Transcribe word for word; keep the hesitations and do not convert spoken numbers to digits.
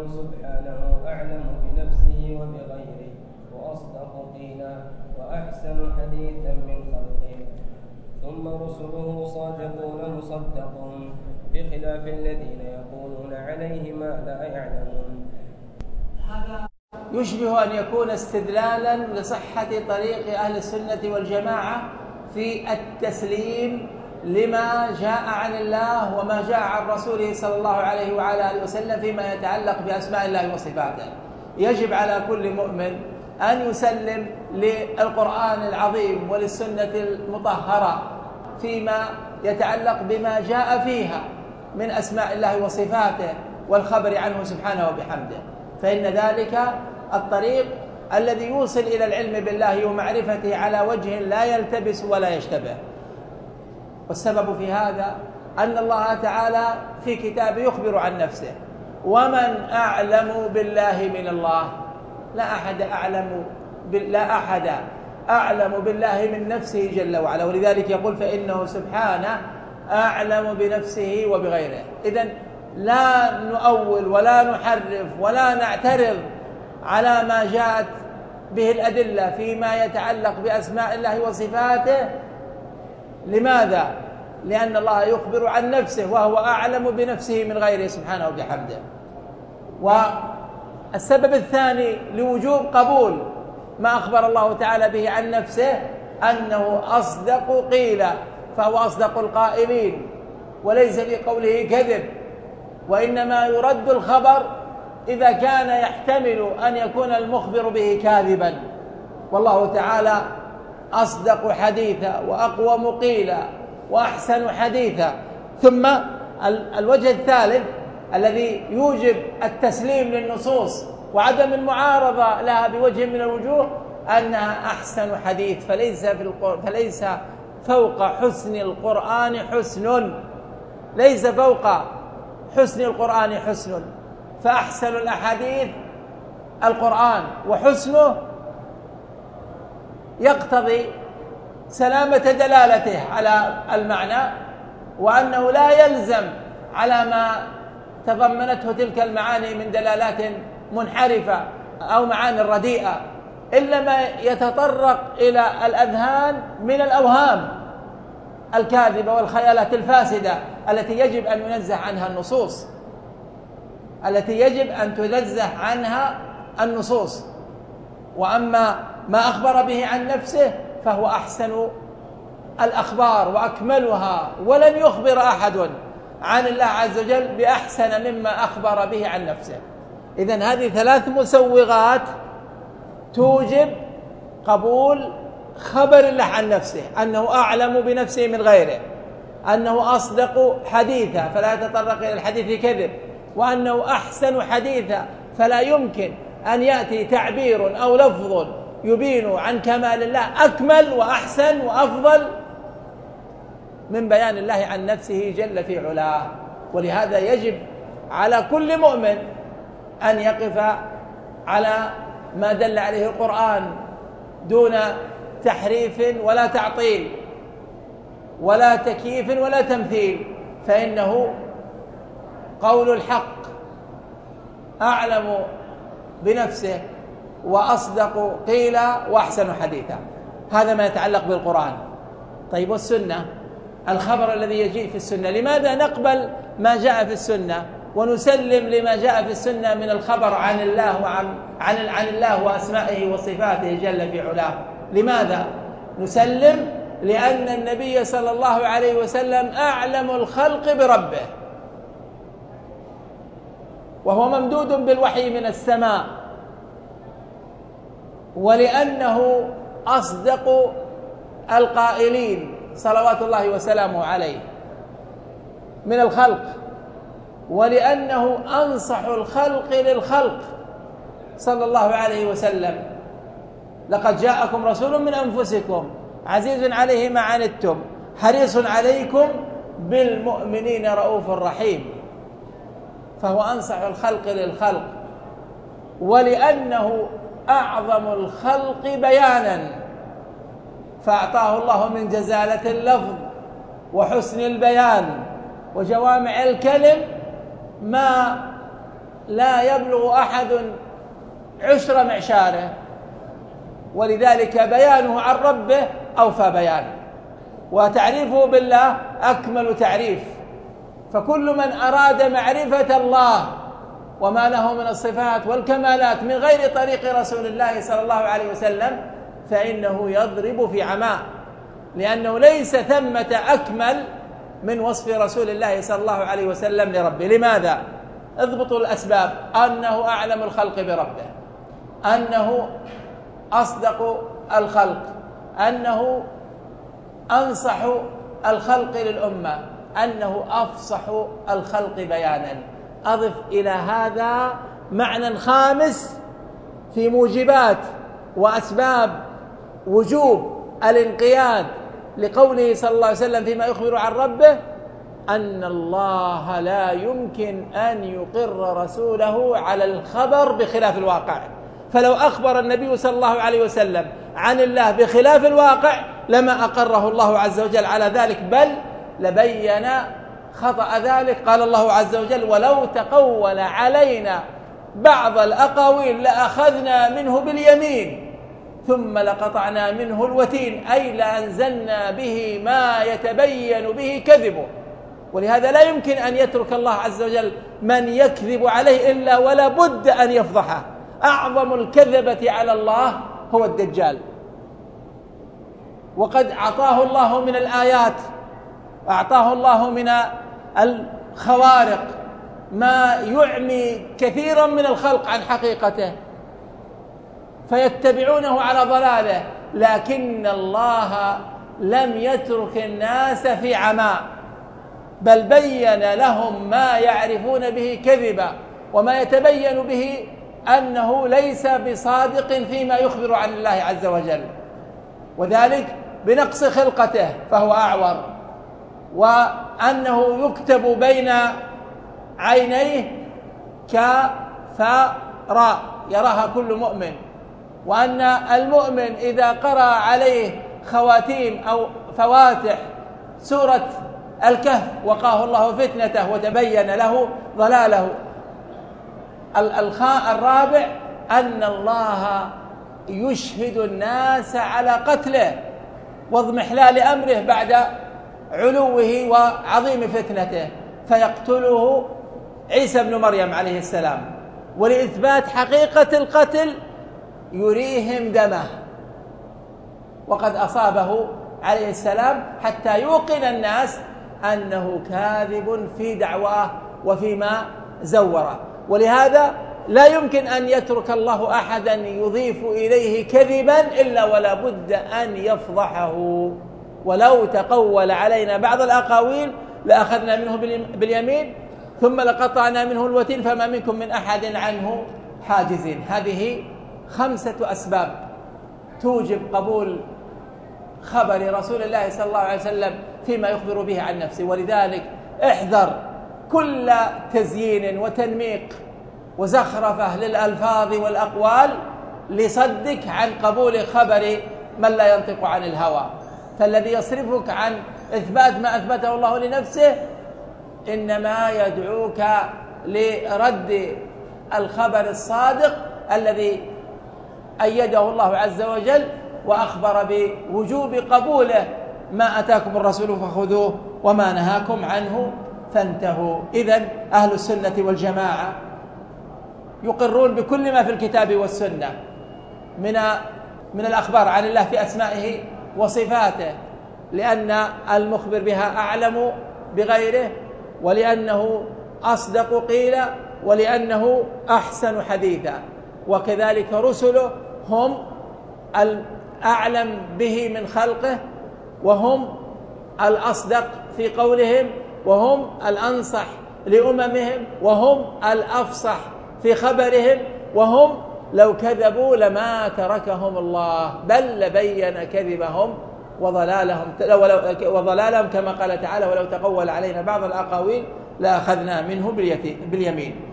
أنه سبحانه أعلم بنفسه وبغيره وأصدق قيلا وأحسن حديثا من خلقه. ثم رسله صادقون مصدقون بخلاف الذين يقولون عليه ما لا يعلمون. هذا يشبه أن يكون استدلالا لصحة طريق أهل السنة والجماعة في التسليم لما جاء عن الله وما جاء عن رسوله صلى الله عليه وعلى آله وسلم فيما يتعلق بأسماء الله وصفاته. يجب على كل مؤمن أن يسلم للقرآن العظيم وللسنة المطهرة فيما يتعلق بما جاء فيها من أسماء الله وصفاته والخبر عنه سبحانه وبحمده، فإن ذلك الطريق الذي يوصل إلى العلم بالله ومعرفته على وجه لا يلتبس ولا يشتبه. والسبب في هذا أن الله تعالى في كتابه يخبر عن نفسه: ومن أعلم بالله من الله. لا أحد أعلم لا أحد أعلم بالله من نفسه جل وعلا، ولذلك يقول فإنه سبحانه أعلم بنفسه وبغيره. إذن لا نؤول ولا نحرف ولا نعترض على ما جاءت به الأدلة فيما يتعلق بأسماء الله وصفاته. لماذا؟ لأن الله يخبر عن نفسه وهو أعلم بنفسه من غيره سبحانه وبحمده. والسبب الثاني لوجوب قبول ما أخبر الله تعالى به عن نفسه أنه أصدق قيلا، فهو أصدق القائلين وليس في قوله كذب، وإنما يرد الخبر إذا كان يحتمل أن يكون المخبر به كاذبا. والله تعالى أصدق حديثا وأقوم قيلا وأحسن حديثا. ثم الوجه الثالث الذي يوجب التسليم للنصوص وعدم المعارضة لها بوجه من الوجوه أنها أحسن حديث، فليس, في القر... فليس فوق حسن القرآن حسن، ليس فوق حسن القرآن حسن، فأحسن الأحاديث القرآن، وحسنه يقتضي سلامة دلالته على المعنى، وأنه لا يلزم على ما تضمنته تلك المعاني من دلالات منحرفة أو معاني رديئة إلا ما يتطرق إلى الأذهان من الأوهام الكاذبة والخيالات الفاسدة التي يجب أن ينزه عنها النصوص التي يجب أن تنزه عنها النصوص. وأما ما أخبر به عن نفسه فهو أحسن الأخبار وأكملها، ولن يخبر أحد عن الله عز وجل بأحسن مما أخبر به عن نفسه. إذن هذه ثلاث مسوغات توجب قبول خبر الله عن نفسه: أنه أعلم بنفسه من غيره، أنه أصدق حديثا فلا يتطرق إلى الحديث كذب، وأنه أحسن حديثا فلا يمكن أن يأتي تعبير أو لفظ يبين عن كمال الله أكمل وأحسن وأفضل من بيان الله عن نفسه جل في علاه. ولهذا يجب على كل مؤمن أن يقف على ما دل عليه القرآن دون تحريف ولا تعطيل ولا تكييف ولا تمثيل، فإنه قول الحق أعلم بنفسه وأصدق قيلا وأحسن حديثا. هذا ما يتعلق بالقرآن. طيب، والسنة، الخبر الذي يجيء في السنة، لماذا نقبل ما جاء في السنة ونسلم لما جاء في السنة من الخبر عن الله وعن عن, عن الله وأسمائه وصفاته جل في علاه؟ لماذا نسلم؟ لأن النبي صلى الله عليه وسلم أعلم الخلق بربه، وهو ممدود بالوحي من السماء، ولأنه أصدق القائلين صلوات الله وسلامه عليه من الخلق، ولأنه أنصح الخلق للخلق صلى الله عليه وسلم: لقد جاءكم رسول من أنفسكم عزيز عليه ما عنتم حريص عليكم بالمؤمنين رؤوف رحيم. فهو أنصح الخلق للخلق، ولأنه أعظم الخلق بيانا، فأعطاه الله من جزالة اللفظ وحسن البيان وجوامع الكلم ما لا يبلغ أحد عشر معشاره، ولذلك بيانه عن ربه أوفى بيان، وتعريفه بالله أكمل تعريف. فكل من أراد معرفة الله وما له من الصفات والكمالات من غير طريق رسول الله صلى الله عليه وسلم فإنه يضرب في عماء، لأنه ليس ثمة أكمل من وصف رسول الله صلى الله عليه وسلم لربه. لماذا؟ اضبطوا الأسباب: أنه أعلم الخلق بربه، أنه أصدق الخلق، أنه أنصح الخلق للأمة، أنه أفصح الخلق بيانا. أضف إلى هذا معنى خامس في موجبات وأسباب وجوب الانقياد لقوله صلى الله عليه وسلم فيما يخبر عن ربه: أن الله لا يمكن أن يقر رسوله على الخبر بخلاف الواقع. فلو أخبر النبي صلى الله عليه وسلم عن الله بخلاف الواقع لما أقره الله عز وجل على ذلك، بل لبين خطأ ذلك. قال الله عز وجل: ولو تقول علينا بعض الأقاويل لأخذنا منه باليمين ثم لقطعنا منه الوتين، أي لأنزلنا به ما يتبين به كذبه. ولهذا لا يمكن أن يترك الله عز وجل من يكذب عليه إلا ولا بد أن يفضحه. أعظم الكذبة على الله هو الدجال، وقد أعطاه الله من الآيات، أعطاه الله من الخوارق ما يعمي كثيرا من الخلق عن حقيقته فيتبعونه على ضلاله، لكن الله لم يترك الناس في عماء، بل بين لهم ما يعرفون به كذبا وما يتبين به أنه ليس بصادق فيما يخبر عن الله عز وجل، وذلك بنقص خلقته فهو أعور، وأنه يكتب بين عينيه كفراء يراها كل مؤمن، وأن المؤمن إذا قرأ عليه خواتيم أو فواتح سورة الكهف وقاه الله فتنته وتبين له ضلاله. الرابع أن الله يشهد الناس على قتله واضمحلال أمره بعد علوه وعظيم فتنته، فيقتله عيسى بن مريم عليه السلام، ولإثبات حقيقة القتل يريهم دمه، وقد أصابه عليه السلام حتى يوقن الناس أنه كاذب في دعواه وفيما زوره. ولهذا لا يمكن أن يترك الله أحدا يضيف إليه كذبا إلا ولا بد أن يفضحه. ولو تقول علينا بعض الأقاويل لأخذنا منه باليمين ثم لقطعنا منه الوتين فما منكم من أحد عنه حاجزين. هذه خمسة أسباب توجب قبول خبر رسول الله صلى الله عليه وسلم فيما يخبر به عن نفسه. ولذلك احذر كل تزيين وتنميق وزخرفة للألفاظ والأقوال لصدك عن قبول خبر من لا ينطق عن الهوى. فالذي يصرفك عن إثبات ما أثبته الله لنفسه إنما يدعوك لرد الخبر الصادق الذي أيده الله عز وجل وأخبر بوجوب قبوله: ما أتاكم الرسول فخذوه وما نهاكم عنه فانتهوا. إذن أهل السنة والجماعة يقرون بكل ما في الكتاب والسنة من من الأخبار عن الله في أسمائه وصفاته، لأن المخبر بها أعلم بغيره، ولأنه أصدق قيلا، ولأنه أحسن حديثا. وكذلك رسله هم الأعلم به من خلقه، وهم الأصدق في قولهم، وهم الأنصح لأممهم، وهم الأفصح في خبرهم، وهم لو كذبوا لما تركهم الله بل لبين كذبهم وضلالهم وضلالهم كما قال تعالى: ولو تقول علينا بعض الأقاويل لأخذنا منه باليمين.